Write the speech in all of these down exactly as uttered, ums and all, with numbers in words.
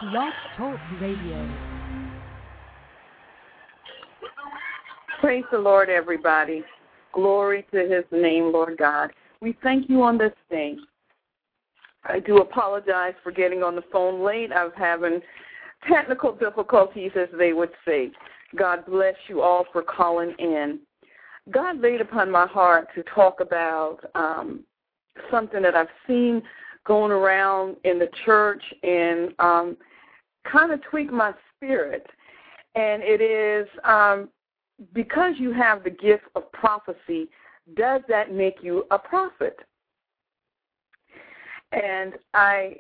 Blog Talk Radio. Praise the Lord, everybody. Glory to his name, Lord God. We thank you on this day. I do apologize for getting on the phone late. I was having technical difficulties, as they would say. God bless you all for calling in. God laid upon my heart to talk about um, something that I've seen going around in the church and um, kind of tweak my spirit. And it is um, because you have the gift of prophecy, does that make you a prophet? And I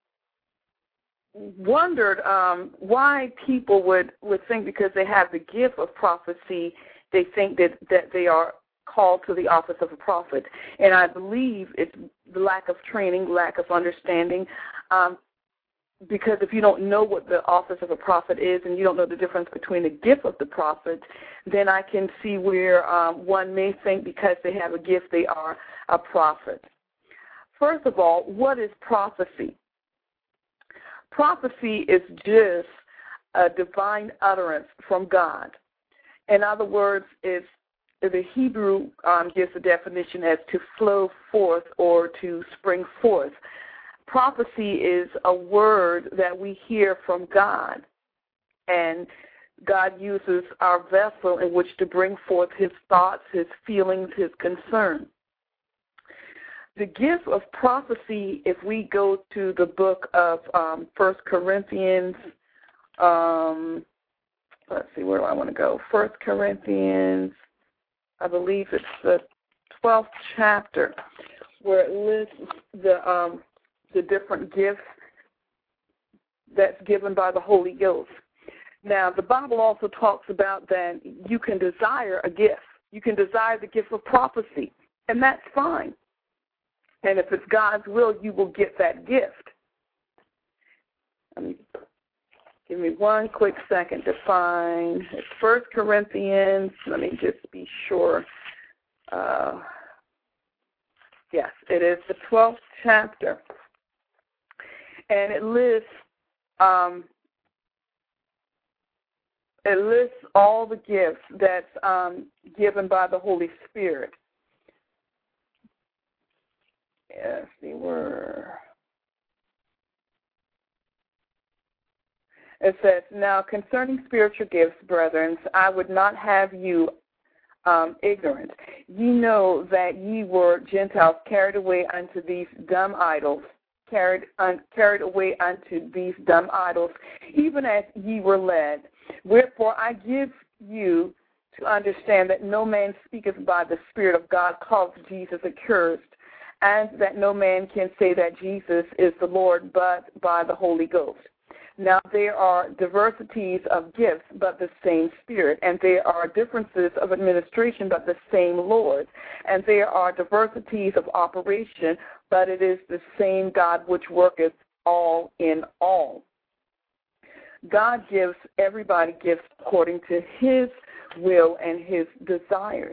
wondered um, why people would, would think because they have the gift of prophecy, they think that, that they are called to the office of a prophet. And I believe it's the lack of training, lack of understanding, um, because if you don't know what the office of a prophet is and you don't know the difference between the gift of the prophet, then I can see where um, one may think because they have a gift they are a prophet. First of all, what is prophecy? Prophecy is just a divine utterance from God. In other words, it's the Hebrew um, gives a definition as to flow forth or to spring forth. Prophecy is a word that we hear from God, and God uses our vessel in which to bring forth his thoughts, his feelings, his concern. The gift of prophecy, if we go to the book of um, First Corinthians, um, let's see, where do I want to go? First Corinthians, I believe it's the twelfth chapter, where it lists the um, the different gifts that's given by the Holy Ghost. Now, the Bible also talks about that you can desire a gift. You can desire the gift of prophecy, and that's fine. And if it's God's will, you will get that gift. Let me, give me one quick second to find. It's First Corinthians. Let me just be sure. Uh, yes, it is the twelfth chapter. And it lists um, it lists all the gifts that's um, given by the Holy Spirit. Yes, they were. It says, now concerning spiritual gifts, brethren, I would not have you um, ignorant. Ye know that ye were Gentiles carried away unto these dumb idols, carried un, carried away unto these dumb idols, even as ye were led. Wherefore I give you to understand that no man speaketh by the Spirit of God, calleth Jesus accursed, and that no man can say that Jesus is the Lord but by the Holy Ghost. Now there are diversities of gifts, but the same Spirit, and there are differences of administration, but the same Lord, and there are diversities of operation, but it is the same God which worketh all in all. God gives, everybody gives according to his will and his desires.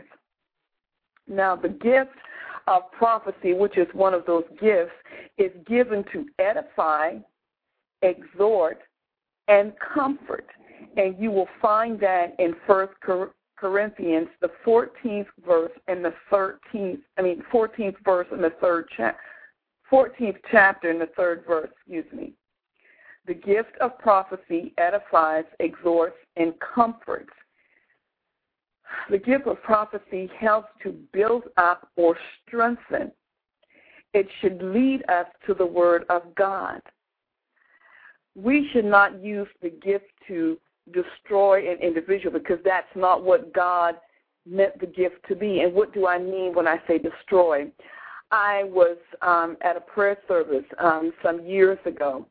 Now the gift of prophecy, which is one of those gifts, is given to edify, exhort, and comfort. And you will find that in First Corinthians, the fourteenth verse and the thirteenth, I mean, fourteenth verse and the third chapter, fourteenth chapter and the third verse, excuse me. The gift of prophecy edifies, exhorts, and comforts. The gift of prophecy helps to build up or strengthen. It should lead us to the Word of God. We should not use the gift to destroy an individual because that's not what God meant the gift to be. And what do I mean when I say destroy? I was um, at a prayer service um, some years ago,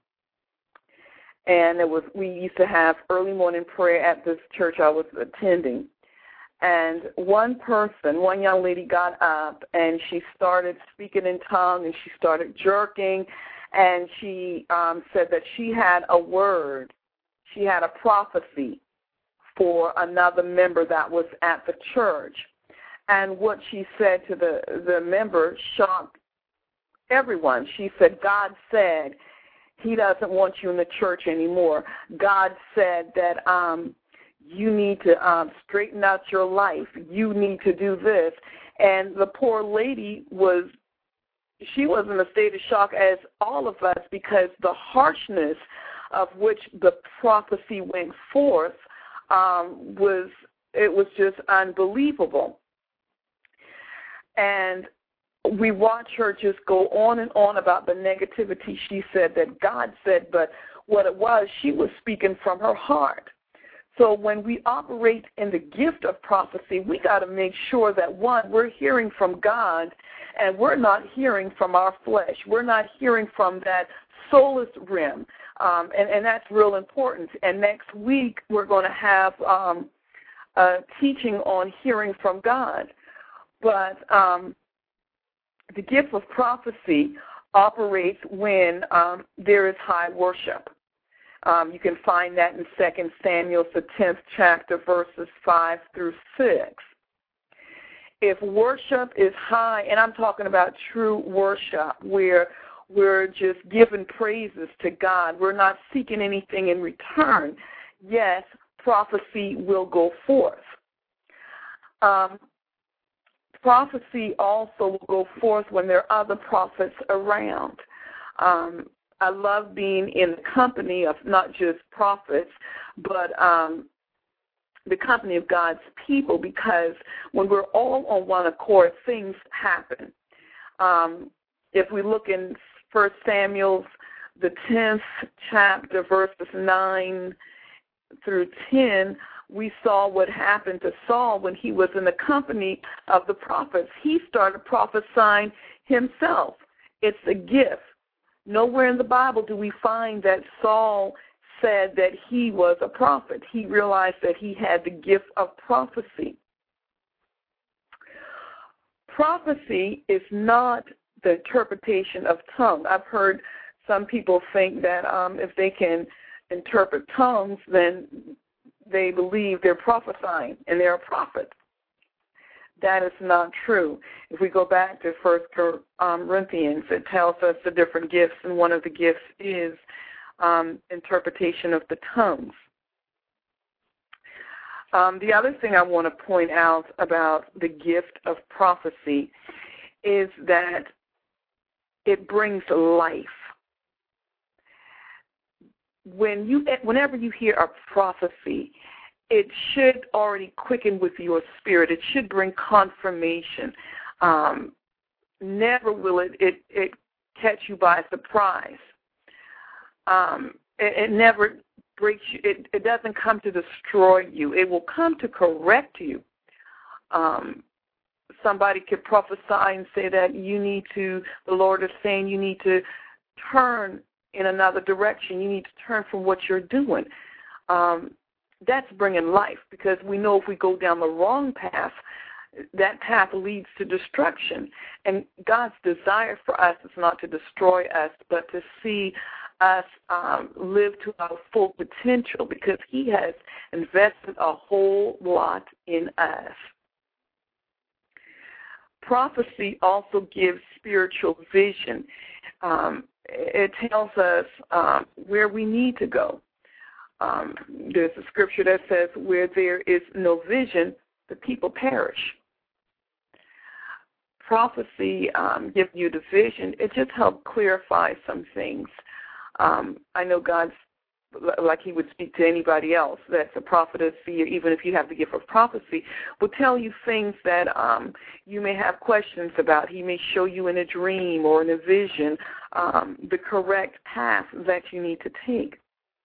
and it was we used to have early morning prayer at this church I was attending. And one person, one young lady got up, and she started speaking in tongues, and she started jerking, and she um, said that she had a word, she had a prophecy for another member that was at the church. And what she said to the, the member shocked everyone. She said, God said, He doesn't want you in the church anymore. God said that um, you need to um, straighten out your life. You need to do this. And the poor lady was, she was in a state of shock as all of us, because the harshness of which the prophecy went forth um, was, it was just unbelievable. And we watch her just go on and on about the negativity she said that God said, but what it was, she was speaking from her heart. So when we operate in the gift of prophecy, we got to make sure that, one, we're hearing from God, and we're not hearing from our flesh. We're not hearing from that soulless realm, um, and, and that's real important. And next week we're going to have um, a teaching on hearing from God. But um, the gift of prophecy operates when um, there is high worship. Um, you can find that in Second Samuel, the tenth chapter, verses five through six. If worship is high, and I'm talking about true worship, where we're just giving praises to God, we're not seeking anything in return, yes, prophecy will go forth. Um, prophecy also will go forth when there are other prophets around. Um, I love being in the company of not just prophets, but um, the company of God's people, because when we're all on one accord, things happen. Um, if we look in First Samuel, the tenth chapter, verses nine through ten, we saw what happened to Saul when he was in the company of the prophets. He started prophesying himself. It's a gift. Nowhere in the Bible do we find that Saul said that he was a prophet. He realized that he had the gift of prophecy. Prophecy is not the interpretation of tongue. I've heard some people think that um, if they can interpret tongues, then they believe they're prophesying and they're a prophet. That is not true. If we go back to First Corinthians, it tells us the different gifts, and one of the gifts is um, interpretation of the tongues. Um, the other thing I want to point out about the gift of prophecy is that it brings life. When you, whenever you hear a prophecy, it should already quicken with your spirit. It should bring confirmation. Um, never will it, it, it catch you by surprise. Um, it, it never breaks you. It, it doesn't come to destroy you. It will come to correct you. Um, somebody could prophesy and say that you need to, the Lord is saying you need to turn in another direction. You need to turn from what you're doing. Um, That's bringing life, because we know if we go down the wrong path, that path leads to destruction. And God's desire for us is not to destroy us, but to see us um, live to our full potential, because He has invested a whole lot in us. Prophecy also gives spiritual vision. Um, it tells us um, where we need to go. Um, there's a scripture that says, where there is no vision, the people perish. Prophecy um, gives you the vision. It just helps clarify some things. Um, I know God's, like He would speak to anybody else that's a prophetess, even if you have the gift of prophecy, will tell you things that um, you may have questions about. He may show you in a dream or in a vision um, the correct path that you need to take.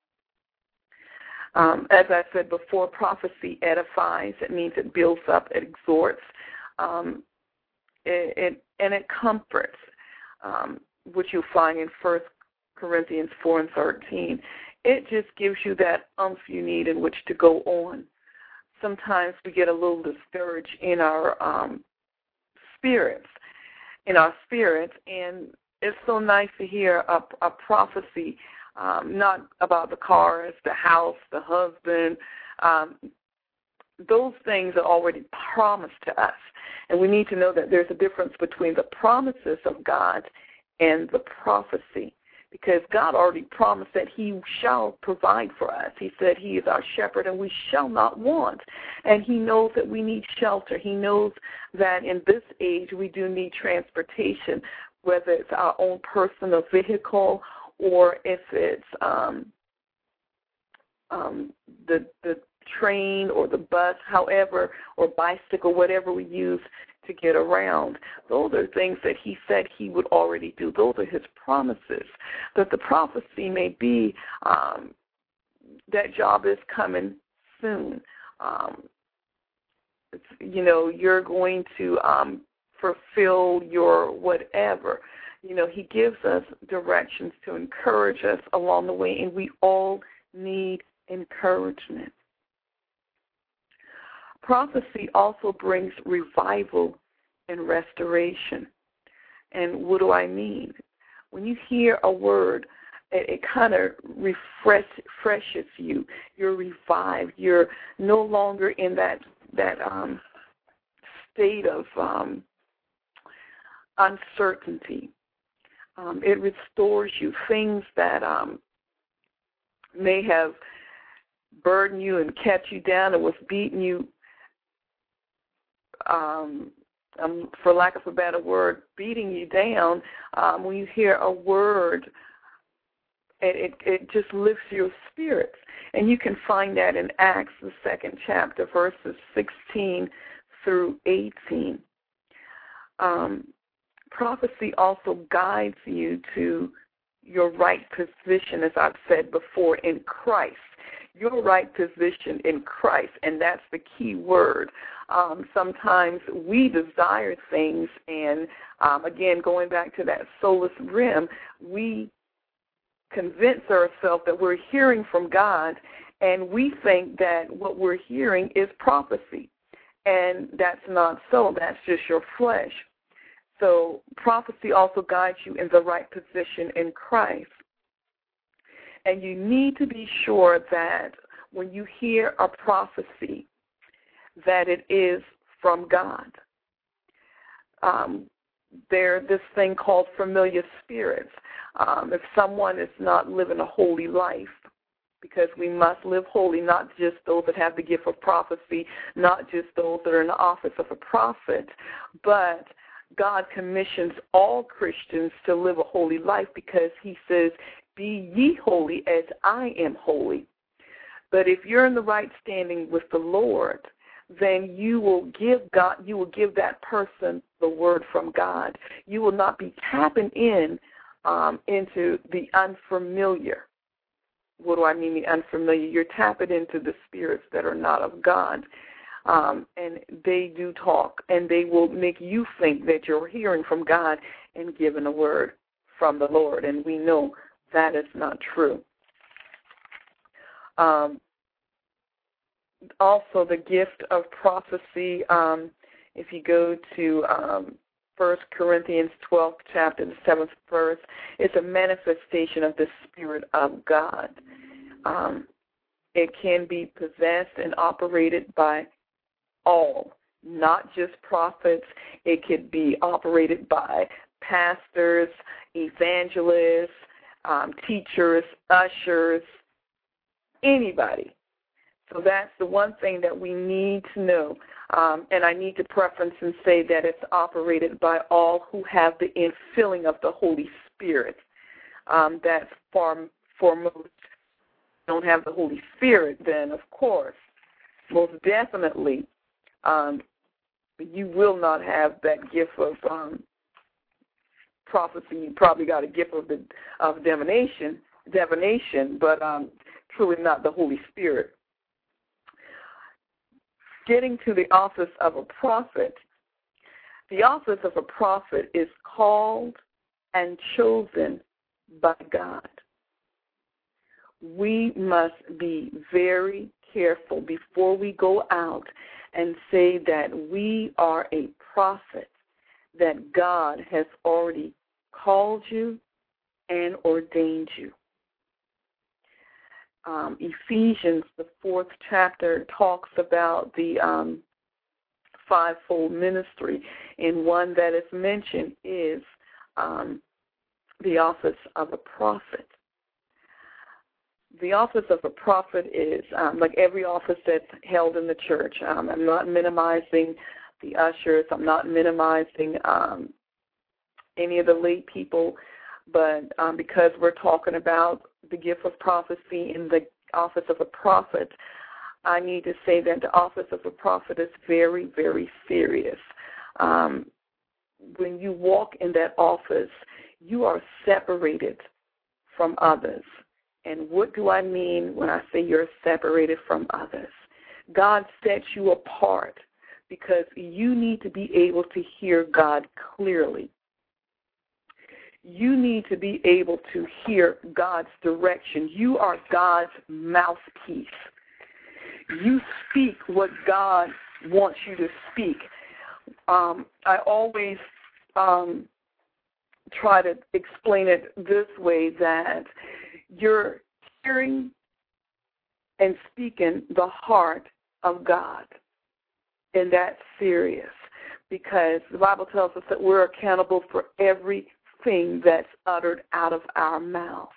Um, as I said before, prophecy edifies. It means it builds up, it exhorts, um, it, it, and it comforts, um, which you'll find in First Corinthians four and thirteen. It just gives you that umph you need in which to go on. Sometimes we get a little discouraged in our um, spirits, in our spirits, and it's so nice to hear a, a prophecy. Um, not about the cars, the house, the husband. Um, those things are already promised to us. And we need to know that there's a difference between the promises of God and the prophecy. because God already promised that he shall provide for us. He said he is our shepherd and we shall not want. And he knows that we need shelter. He knows that in this age we do need transportation, whether it's our own personal vehicle or if it's um, um, the the train or the bus, however, or bicycle, whatever we use to get around. Those are things that he said he would already do. Those are his promises. That the prophecy may be um, that job is coming soon. Um, it's, you know, you're going to um, fulfill your whatever. You know, he gives us directions to encourage us along the way, and we all need encouragement. Prophecy also brings revival and restoration. And what do I mean? When you hear a word, it, it kind of refresh, refreshes you. You're revived. You're no longer in that that um, state of um, uncertainty. Um, it restores you. Things that um, may have burdened you and kept you down and was beating you, um, um, for lack of a better word, beating you down, um, when you hear a word, it, it, it just lifts your spirits. And you can find that in Acts, the second chapter, verses sixteen through eighteen. Um, prophecy also guides you to your right position, as I've said before, in Christ. Your right position in Christ, and that's the key word. Um, sometimes we desire things, and um, again, going back to that soulless rim, we convince ourselves that we're hearing from God, and we think that what we're hearing is prophecy, and that's not so. That's just your flesh. So prophecy also guides you in the right position in Christ. And you need to be sure that when you hear a prophecy, that it is from God. Um, there's this thing called familiar spirits. Um, if someone is not living a holy life, because we must live holy, not just those that have the gift of prophecy, not just those that are in the office of a prophet, but God commissions all Christians to live a holy life because he says, be ye holy as I am holy. But if you're in the right standing with the Lord, then you will give God, you will give that person the word from God. You will not be tapping in um, into the unfamiliar. What do I mean, the unfamiliar? You're tapping into the spirits that are not of God. Um, and they do talk, and they will make you think that you're hearing from God and giving a word from the Lord. And we know that is not true. Um, also, the gift of prophecy, um, if you go to um, First Corinthians twelfth chapter, the seventh verse, it's a manifestation of the Spirit of God. Um, it can be possessed and operated by all, not just prophets. It could be operated by pastors, evangelists, um, teachers, ushers, anybody. So that's the one thing that we need to know. Um, and I need to preference and say that it's operated by all who have the infilling of the Holy Spirit. Um, that's far foremost. Don't have the Holy Spirit, then, of course, most definitely, um, you will not have that gift of um, prophecy. You probably got a gift of the of divination, divination, but um, truly not the Holy Spirit. Getting to the office of a prophet, the office of a prophet is called and chosen by God. We must be very careful before we go out and say that we are a prophet, that God has already called you and ordained you. Um, Ephesians, the fourth chapter, talks about the um, fivefold ministry, and one that is mentioned is um, the office of a prophet. The office of a prophet is um, like every office that's held in the church. Um, I'm not minimizing the ushers. I'm not minimizing um, any of the lay people, but um, because we're talking about the gift of prophecy in the office of a prophet, I need to say that the office of a prophet is very, very serious. Um, when you walk in that office, you are separated from others. And what do I mean when I say you're separated from others? God sets you apart because you need to be able to hear God clearly. You need to be able to hear God's direction. You are God's mouthpiece. You speak what God wants you to speak. Um, I always um, try to explain it this way, that you're hearing and speaking the heart of God. And that's serious because the Bible tells us that we're accountable for everything that's uttered out of our mouth.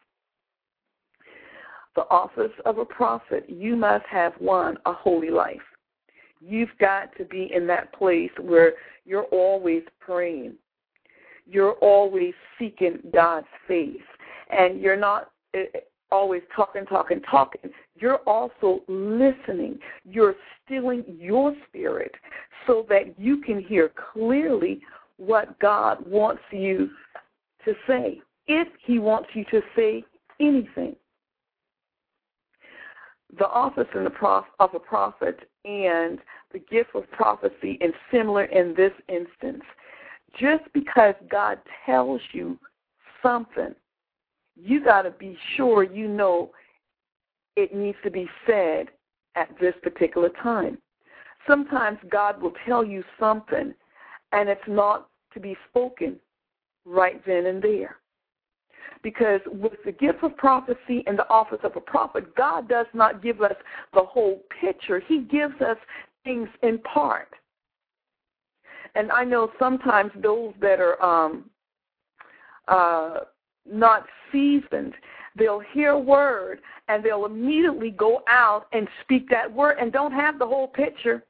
The office of a prophet, you must have, one, a holy life. You've got to be in that place where you're always praying. You're always seeking God's face. And you're not always talking, talking, talking. You're also listening. You're stilling your spirit so that you can hear clearly what God wants you to say, if he wants you to say anything. The office in the prof, of a prophet and the gift of prophecy is similar in this instance. Just because God tells you something, you got to be sure you know it needs to be said at this particular time. Sometimes God will tell you something, and it's not to be spoken right then and there. Because with the gift of prophecy and the office of a prophet, God does not give us the whole picture. He gives us things in part. And I know sometimes those that are um, uh, not seasoned, they'll hear a word and they'll immediately go out and speak that word and don't have the whole picture.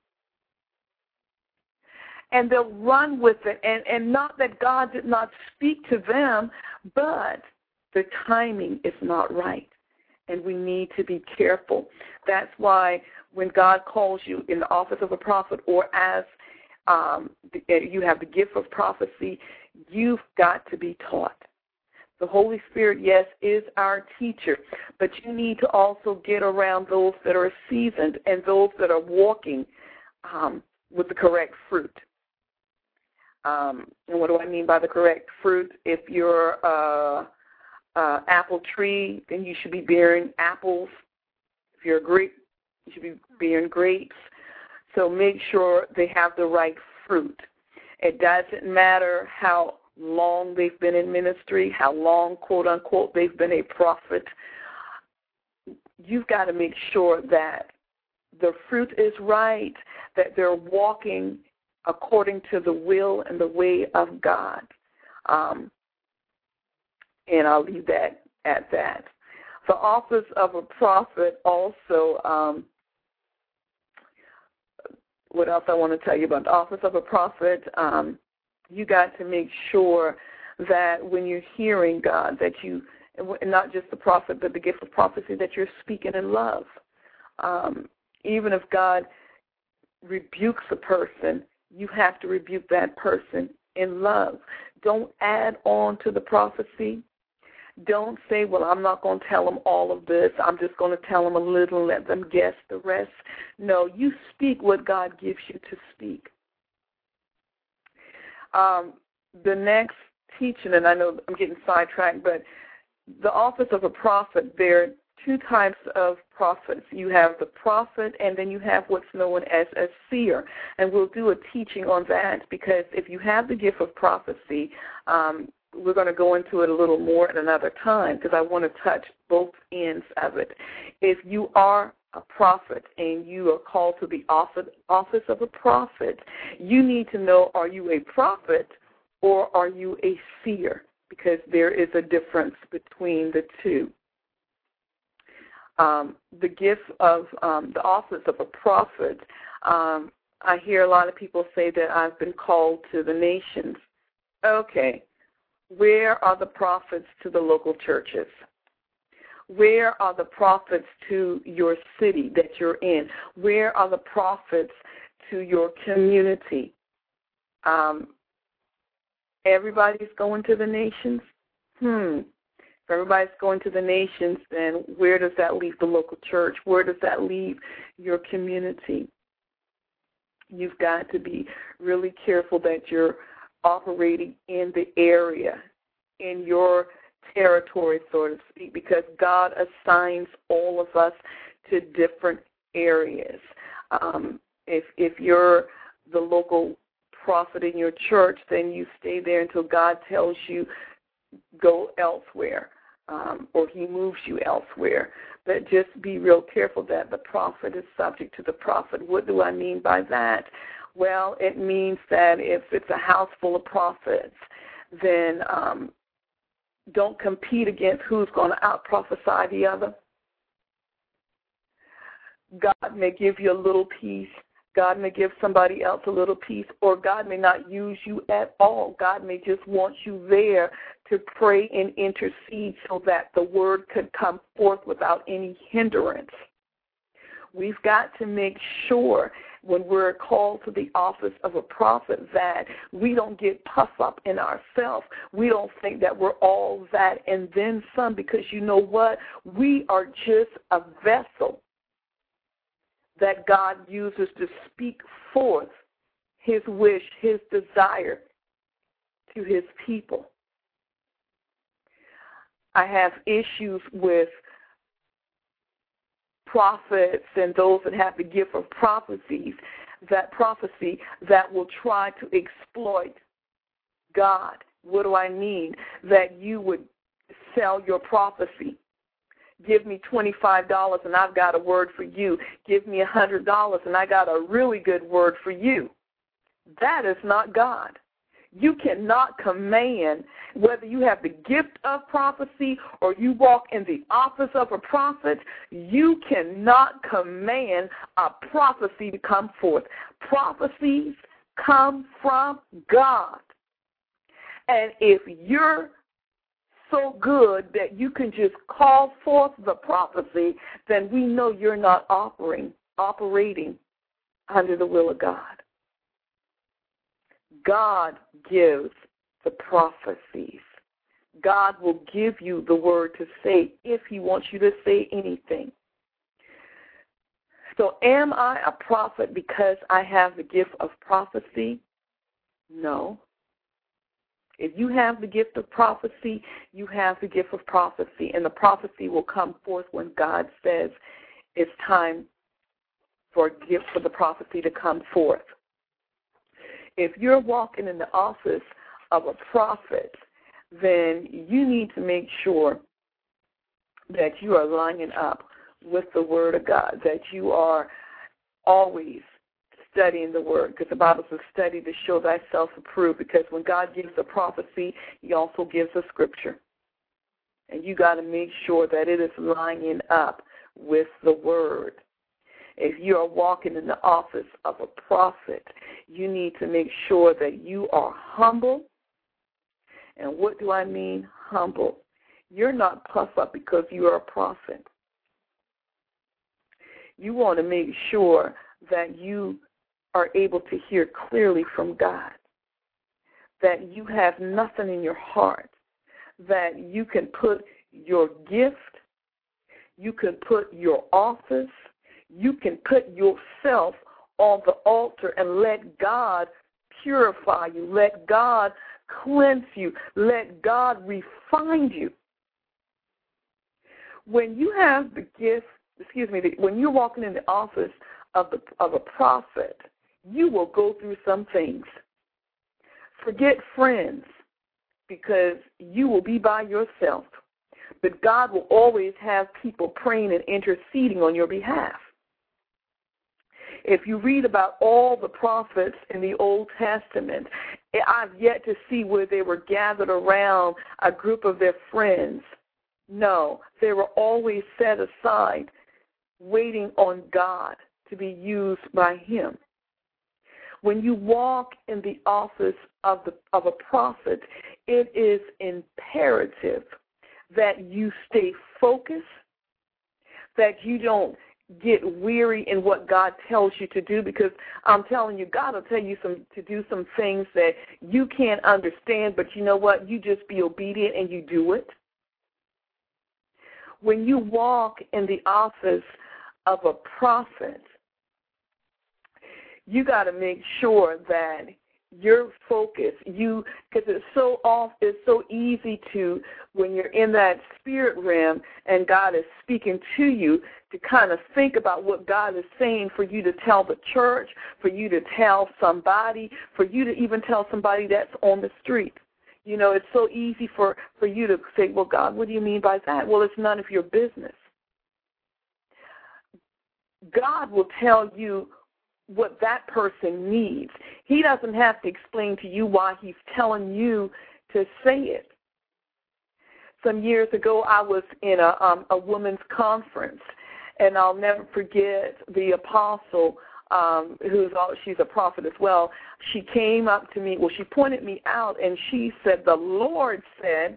And they'll run with it. And, and not that God did not speak to them, but the timing is not right. And we need to be careful. That's why when God calls you in the office of a prophet, or as um, you have the gift of prophecy, you've got to be taught. The Holy Spirit, yes, is our teacher, but you need to also get around those that are seasoned and those that are walking um, with the correct fruit. Um, and what do I mean by the correct fruit? If you're uh, uh, apple tree, then you should be bearing apples. If you're a grape, you should be bearing grapes. So make sure they have the right fruit. It doesn't matter how long they've been in ministry, how long, quote, unquote, they've been a prophet. You've got to make sure that the fruit is right, that they're walking according to the will and the way of God. Um, and I'll leave that at that. The office of a prophet also, um, what else I want to tell you about the office of a prophet? Um, you got to make sure that when you're hearing God, that you, and not just the prophet, but the gift of prophecy, that you're speaking in love. Um, even if God rebukes a person, you have to rebuke that person in love. Don't add on to the prophecy. Don't say, well, I'm not going to tell them all of this. I'm just going to tell them a little and let them guess the rest. No, you speak what God gives you to speak. Um, the next teaching, and I know I'm getting sidetracked, but the office of a prophet, there are two types of prophets. You have the prophet, and then you have what's known as a seer. And we'll do a teaching on that, because if you have the gift of prophecy, um, we're going to go into it a little more at another time, because I want to touch both ends of it. If you are a prophet and you are called to the office, office of a prophet, you need to know, are you a prophet or are you a seer? because there is a difference between the two. Um, the gift of um, the office of a prophet, um, I hear a lot of people say that I've been called to the nations. Okay, where are the prophets to the local churches? Where are the prophets to your city that you're in? Where are the prophets to your community? Um, everybody's going to the nations? Hmm. If everybody's going to the nations, then where does that leave the local church? Where does that leave your community? You've got to be really careful that you're operating in the area, in your territory, so to speak, because God assigns all of us to different areas. Um, if if you're the local prophet in your church, then you stay there until God tells you go elsewhere, um, or he moves you elsewhere. But just be real careful that the prophet is subject to the prophet. What do I mean by that? Well, it means that if it's a house full of prophets, then um, don't compete against who's going to out-prophesy the other. God may give you a little piece. God may give somebody else a little piece, or God may not use you at all. God may just want you there to pray and intercede so that the word could come forth without any hindrance. We've got to make sure when we're called to the office of a prophet that we don't get puffed up in ourselves. We don't think that we're all that and then some, because you know what? We are just a vessel that God uses to speak forth his wish, his desire to his people. I have issues with prophets and those that have the gift of prophecies, that prophecy that will try to exploit God. What do I mean? That you would sell your prophecy. Give me twenty-five dollars and I've got a word for you. Give me one hundred dollars and I got a really good word for you. That is not God. You cannot command, whether you have the gift of prophecy or you walk in the office of a prophet, you cannot command a prophecy to come forth. Prophecies come from God. And if you're so good that you can just call forth the prophecy, then we know you're not operating, operating under the will of God. God gives the prophecies. God will give you the word to say if he wants you to say anything. So am I a prophet because I have the gift of prophecy? No. If you have the gift of prophecy, you have the gift of prophecy, and the prophecy will come forth when God says it's time for a gift for the prophecy to come forth. If you're walking in the office of a prophet, then you need to make sure that you are lining up with the Word of God, that you are always studying the Word, because the Bible says study to show thyself approved, because when God gives a prophecy, he also gives a scripture. And you got to make sure that it is lining up with the Word. If you are walking in the office of a prophet, you need to make sure that you are humble. And what do I mean humble? You're not puffed up because you are a prophet. You want to make sure that you are able to hear clearly from God, that you have nothing in your heart, that you can put your gift, you can put your office, you can put yourself on the altar and let God purify you, let God cleanse you, let God refine you. When you have the gift, excuse me, when you're walking in the office of the of a prophet, you will go through some things. Forget friends, because you will be by yourself. But God will always have people praying and interceding on your behalf. if you read about all the prophets in the Old Testament, I've yet to see where they were gathered around a group of their friends. No, they were always set aside, waiting on God to be used by him. When you walk in the office of the of a prophet, it is imperative that you stay focused, that you don't get weary in what God tells you to do, because I'm telling you, God will tell you some to do some things that you can't understand, but you know what? You just be obedient and you do it. When you walk in the office of a prophet, you got to make sure that your focus, you, because it's so off, it's so easy to, when you're in that spirit realm and God is speaking to you, to kind of think about what God is saying for you to tell the church, for you to tell somebody, for you to even tell somebody that's on the street. You know, it's so easy for, for you to say, well, God, what do you mean by that? Well, it's none of your business. God will tell you what that person needs. He doesn't have to explain to you why he's telling you to say it. Some years ago, I was in a, um, a women's conference, and I'll never forget the apostle, um, who's all, she's a prophet as well. She came up to me, well, she pointed me out, and she said, the Lord said,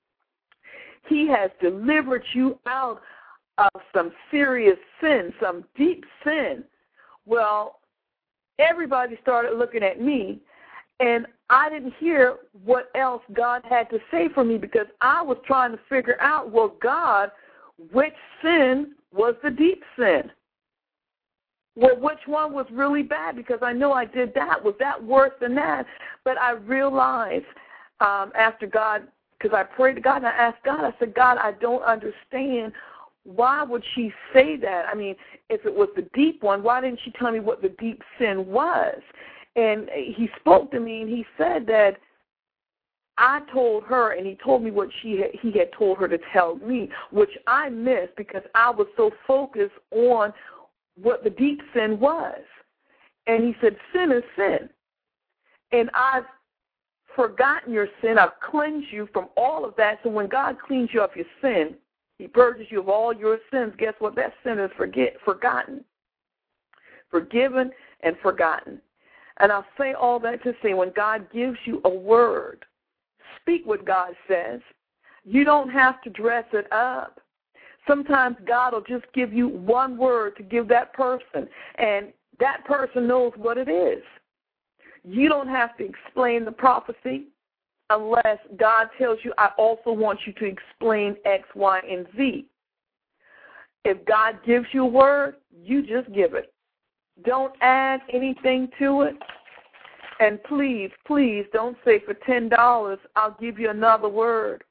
he has delivered you out of some serious sin, some deep sin. Well, everybody started looking at me, and I didn't hear what else God had to say for me, because I was trying to figure out, well, God, which sin was the deep sin? Well, which one was really bad? Because I know I did that. Was that worse than that? But I realized um, after God, because I prayed to God and I asked God, I said, God, I don't understand. Why would she say that? I mean, if it was the deep one, why didn't she tell me what the deep sin was? And he spoke to me, and he said that I told her, and he told me what she had, he had told her to tell me, which I missed because I was so focused on what the deep sin was. And he said, sin is sin. And I've forgotten your sin. I've cleansed you from all of that. So when God cleans you of your sin, he purges you of all your sins. Guess what? That sin is forget, forgotten, forgiven, and forgotten. And I'll say all that to say, when God gives you a word, speak what God says. You don't have to dress it up. Sometimes God will just give you one word to give that person, and that person knows what it is. You don't have to explain the prophecy unless God tells you, I also want you to explain X, Y, and Z. If God gives you a word, you just give it. Don't add anything to it. And please, please don't say for ten dollars, I'll give you another word.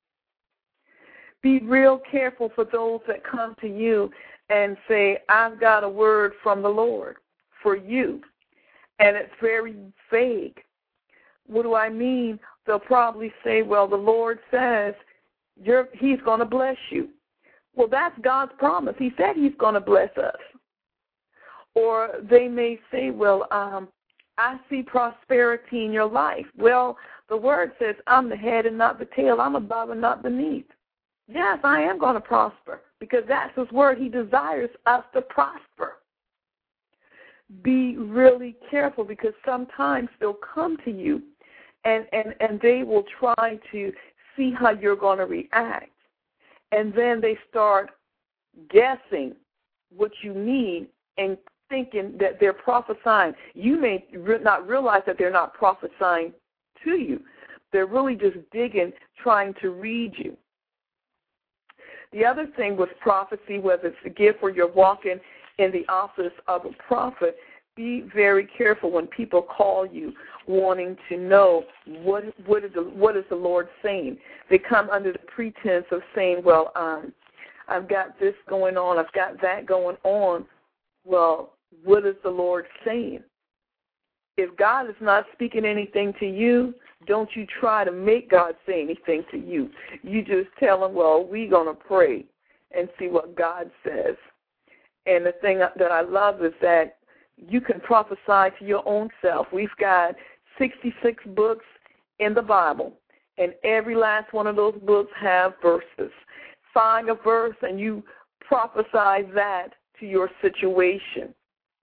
Be real careful for those that come to you and say, I've got a word from the Lord for you. And it's very vague. What do I mean? They'll probably say, well, the Lord says you're, he's going to bless you. Well, that's God's promise. He said he's going to bless us. Or they may say, well, um, I see prosperity in your life. Well, the word says I'm the head and not the tail. I'm above and not beneath. Yes, I am going to prosper because that's his word. He desires us to prosper. Be really careful because sometimes they'll come to you and, and, and they will try to see how you're going to react. And then they start guessing what you need and thinking that they're prophesying. You may not realize that they're not prophesying to you. They're really just digging, trying to read you. The other thing with prophecy, whether it's a gift or you're walking in the office of a prophet, be very careful when people call you wanting to know what what is the, what is the Lord saying. They come under the pretense of saying, well, um, I've got this going on, I've got that going on. Well, what is the Lord saying? If God is not speaking anything to you, don't you try to make God say anything to you. You just tell him, well, we're going to pray and see what God says. And the thing that I love is that you can prophesy to your own self. We've got sixty-six books in the Bible, and every last one of those books have verses. Find a verse and you prophesy that to your situation.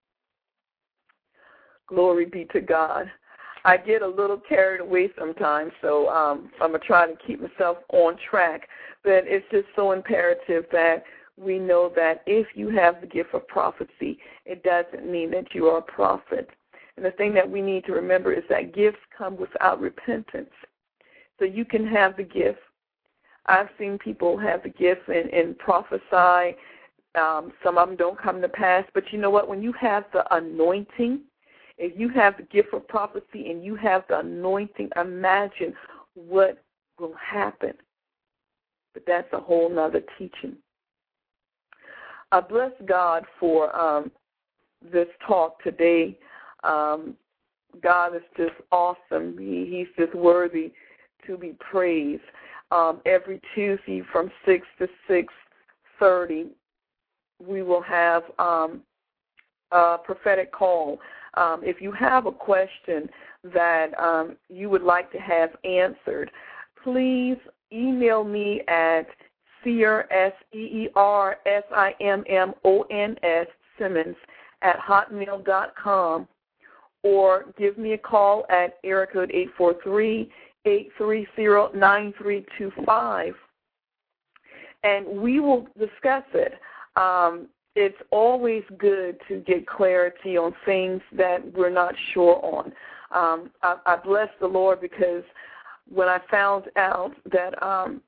Glory be to God. I get a little carried away sometimes, so um, I'm going to try to keep myself on track. But it's just so imperative that we know that if you have the gift of prophecy, it doesn't mean that you are a prophet. And the thing that we need to remember is that gifts come without repentance. So you can have the gift. I've seen people have the gift and, and prophesy. Um, some of them don't come to pass. But you know what? When you have the anointing, if you have the gift of prophecy and you have the anointing, imagine what will happen. But that's a whole nother teaching. I bless God for um, this talk today. Um, God is just awesome. He, he's just worthy to be praised. Um, every Tuesday from six to six thirty, we will have um, a prophetic call. Um, if you have a question that um, you would like to have answered, please email me at Seer, S E E R S I M M O N S, Simmons, at hotmail dot com, or give me a call at area code eight four three, eight three zero, nine three two five, and we will discuss it. Um, it's always good to get clarity on things that we're not sure on. Um, I, I bless the Lord because when I found out that um,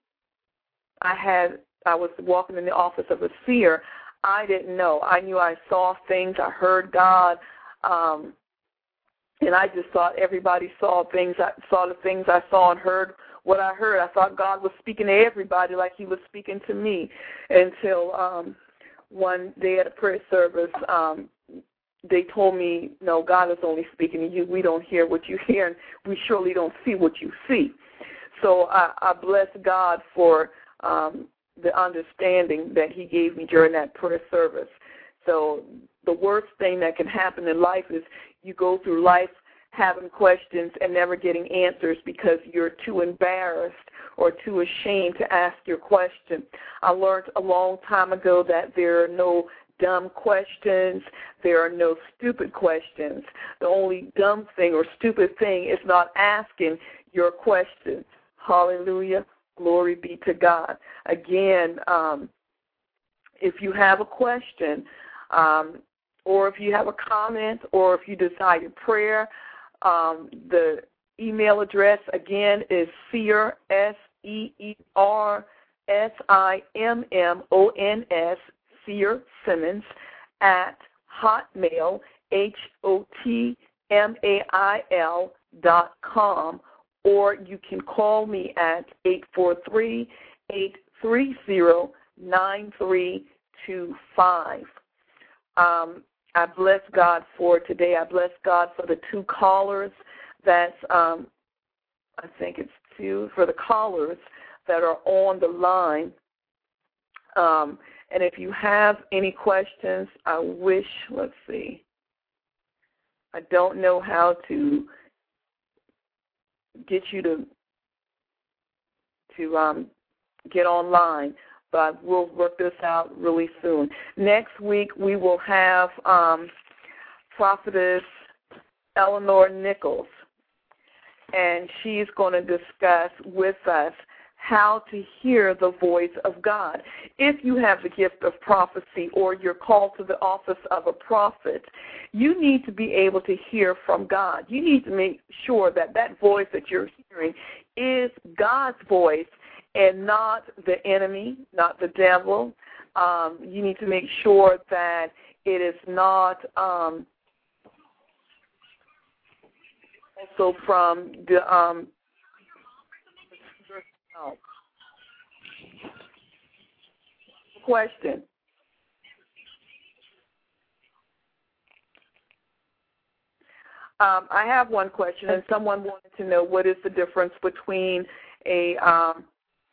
I had, I was walking in the office of a seer, I didn't know. I knew I saw things, I heard God, um, and I just thought everybody saw things. I saw the things I saw and heard what I heard. I thought God was speaking to everybody like he was speaking to me until um, one day at a prayer service, um, they told me, no, God is only speaking to you. We don't hear what you hear, and we surely don't see what you see. So I, I bless God for um, the understanding that he gave me during that prayer service. So the worst thing that can happen in life is you go through life having questions and never getting answers because you're too embarrassed or too ashamed to ask your question. I learned a long time ago that there are no dumb questions. There are no stupid questions. The only dumb thing or stupid thing is not asking your question. Hallelujah. Glory be to God. Again, um, if you have a question, um, or if you have a comment, or if you desire prayer, um, the email address, again, is Seer, S E E R S I M M O N S, Seer Simmons, at Hotmail, H O T M A I L dot com, or you can call me at eight four three, eight three zero, nine three two five. Um, I bless God for today. I bless God for the two callers. That's, um, I think it's two, for the callers that are on the line. Um, and if you have any questions, I wish, let's see, I don't know how to get you to to um, get online, but we'll work this out really soon. Next week we will have um, Prophetess Eleanor Nichols, and she's going to discuss with us how to hear the voice of God. If you have the gift of prophecy or you're called to the office of a prophet, you need to be able to hear from God. You need to make sure that that voice that you're hearing is God's voice and not the enemy, not the devil. Um, you need to make sure that it is not um, also from the um, oh. Question. Um, I have one question, and someone wanted to know what is the difference between a um,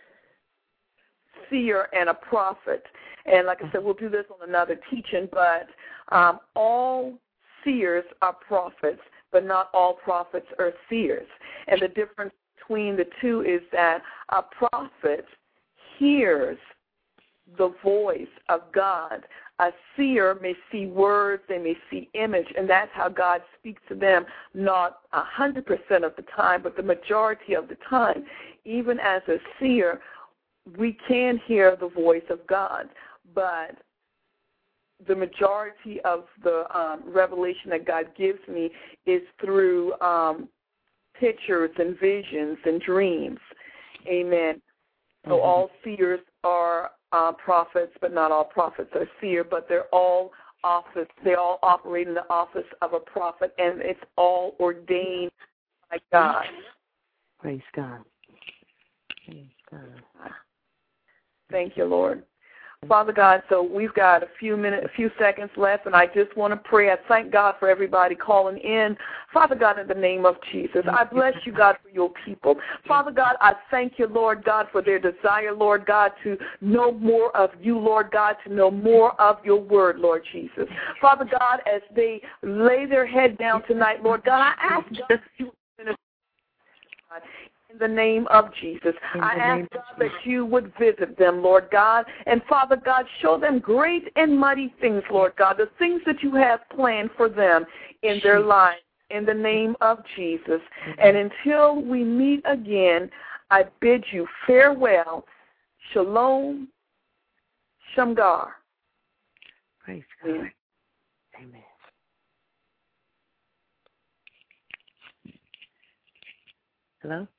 seer and a prophet. And like I said, we'll do this on another teaching, but um, all seers are prophets, but not all prophets are seers. And the difference between the two is that a prophet hears the voice of God. A seer may see words, they may see image, and that's how God speaks to them, not one hundred percent of the time, but the majority of the time. Even as a seer, we can hear the voice of God, but the majority of the um, revelation that God gives me is through um, pictures and visions and dreams. Amen. So mm-hmm. all seers are uh, prophets, but not all prophets are seer, but they're all office. They all operate in the office of a prophet, and it's all ordained by God. Praise God. Praise God. Thank you, Lord. Father God, so we've got a few minutes, a few seconds left, and I just want to pray. I thank God for everybody calling in. Father God, in the name of Jesus, I bless you, God, for your people. Father God, I thank you, Lord God, for their desire, Lord God, to know more of you, Lord God, to know more of your word, Lord Jesus. Father God, as they lay their head down tonight, Lord God, I ask God that you minister, God, in the name of Jesus. I ask, God, that you would visit them, Lord God. And, Father God, show them great and mighty things, Lord God, the things that you have planned for them in their lives, in the name of Jesus. And until we meet again, I bid you farewell. Shalom. Shamgar. Praise God. Amen. Amen. Hello?